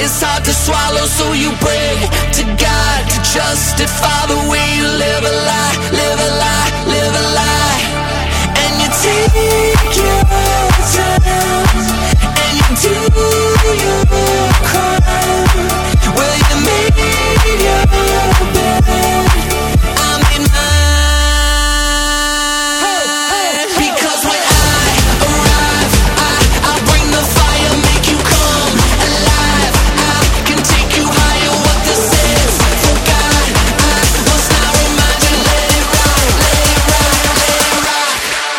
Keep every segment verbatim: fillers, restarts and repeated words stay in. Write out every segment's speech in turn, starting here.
It's hard to swallow, so you pray to God to justify the way you live a lie, live a lie, live a lie. And you take your time, and you do your crime. Well, you made your bed, I made mine. Because when I arrive, I, I bring the fire, make you come alive. I can take you higher, what this is. For God, I must not remind you, let it rock, let it rock, let it rock.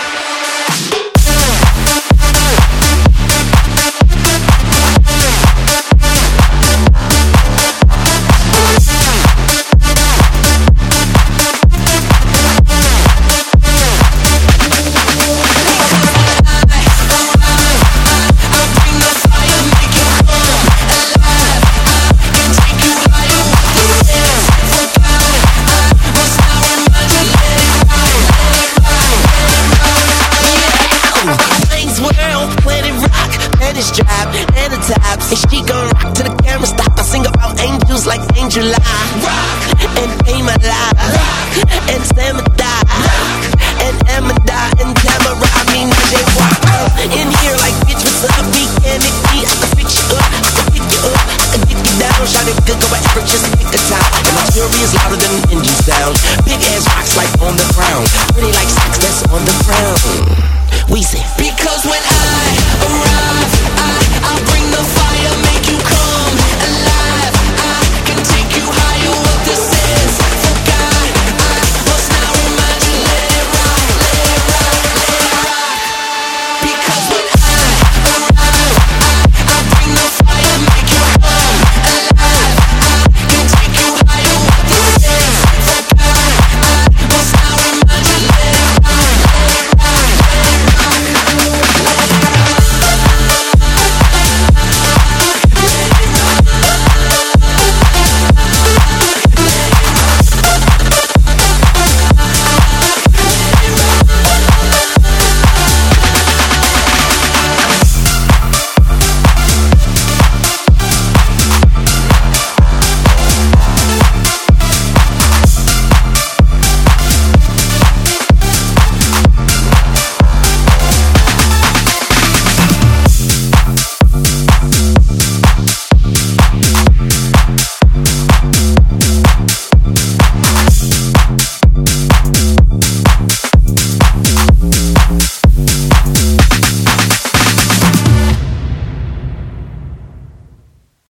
Strap and the tops, and she gon' rock to the camera stop. I sing about angels like Angel I rock and aim a lot, and Sam a die, and Emma die, and Tamara. I mean, they walk in here like, bitch, what's up? We can it be? I can fix you up, I can pick you up, I can get you down. Shot it good, go wherever, just pick a time. And my fury is louder than an engine sound. Big ass rocks like on the ground, pretty like sex that's on the ground. We say because when